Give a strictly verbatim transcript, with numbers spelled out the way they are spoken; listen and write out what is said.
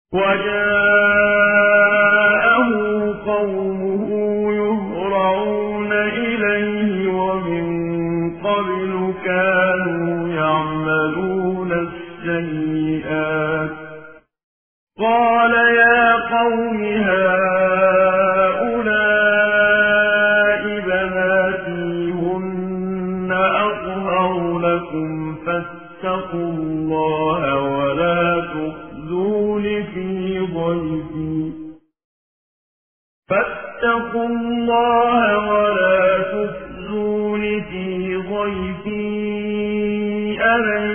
وجاءه قومه يهرعون إليه ومن قبل كانوا يعملون السيئات قال يا قوم هؤلاء بناتي هن أطهر لكم فاتقوا الله ولا تخزون في ضيفي فاتقوا الله ولا تخزون في ضيفي أليس